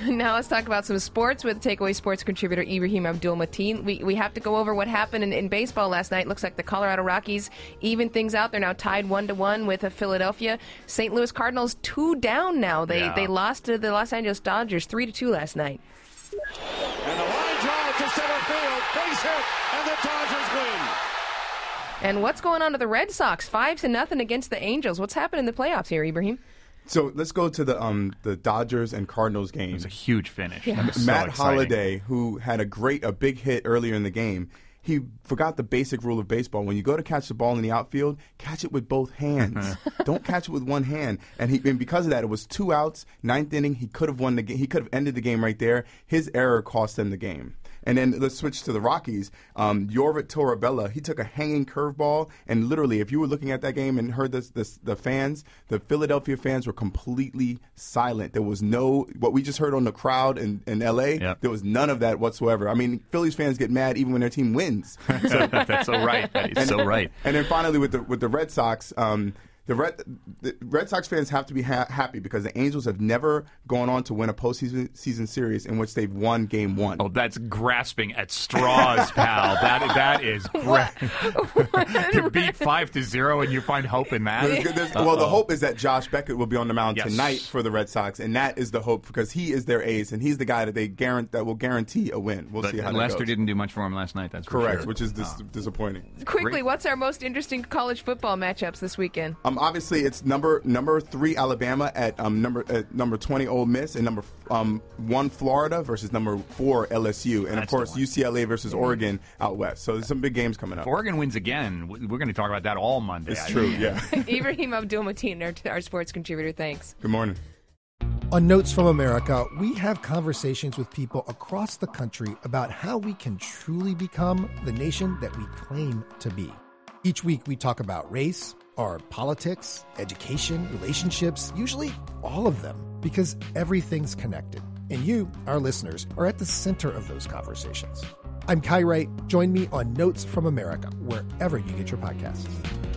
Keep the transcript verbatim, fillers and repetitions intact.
Now let's talk about some sports with Takeaway Sports contributor Ibrahim Abdul-Mateen. We we have to go over what happened in, in baseball last night. Looks like the Colorado Rockies even things out. They're now tied one to one with uh, Philadelphia. Saint Louis Cardinals two down now. They yeah. they lost to the Los Angeles Dodgers three to two last night. And the line drive to center field, base hit, and the Dodgers win. And what's going on to the Red Sox? Five to nothing against the Angels. What's happened in the playoffs here, Ibrahim? So let's go to the um the Dodgers and Cardinals game. It was a huge finish. Yeah. That was Matt so exciting. Holliday, who had a great a big hit earlier in the game, he forgot the basic rule of baseball. When you go to catch the ball in the outfield, catch it with both hands. Don't catch it with one hand. And he and because of that, it was two outs, ninth inning. He could have won the game. He could have ended the game right there. His error cost them the game. And then let's switch to the Rockies. Um, Yorvit Torabella, he took a hanging curveball, and literally, if you were looking at that game and heard this, this, the fans, the Philadelphia fans were completely silent. There was no, what we just heard on the crowd in, in L A, Yep. there was none of that whatsoever. I mean, Phillies fans get mad even when their team wins. So, That's so right. That is so right. and then finally with the with the Red Sox, um, the Red the Red Sox fans have to be ha- happy because the Angels have never gone on to win a postseason season series in which they've won game one. Oh, that's grasping at straws, pal. That that is gra- to beat five to zero, and you find hope in that. There's- there's- well, the hope is that Josh Beckett will be on the mound Yes. tonight for the Red Sox, and that is the hope because he is their ace, and he's the guy that they guarantee that will guarantee a win. We'll But see how Lester that goes. didn't do much for him last night. That's for Correct, sure. which is dis- disappointing. Quickly, Great. what's our most interesting college football matchups this weekend? Um, obviously, it's number number three Alabama at um number at number twenty Ole Miss and number um one Florida versus number four L S U, and That's of course the one. U C L A versus Oregon out west. So there's some big games coming up. If Oregon wins again, we- we're going to talk about that all Monday. It's I true, think. yeah. Ibrahim Abdul-Mateen, our, our sports contributor. Thanks. Good morning. On Notes from America, we have conversations with people across the country about how we can truly become the nation that we claim to be. Each week we talk about race, our politics, education, relationships, usually all of them, because everything's connected. And you, our listeners, are at the center of those conversations. I'm Kai Wright. Join me on Notes from America, wherever you get your podcasts.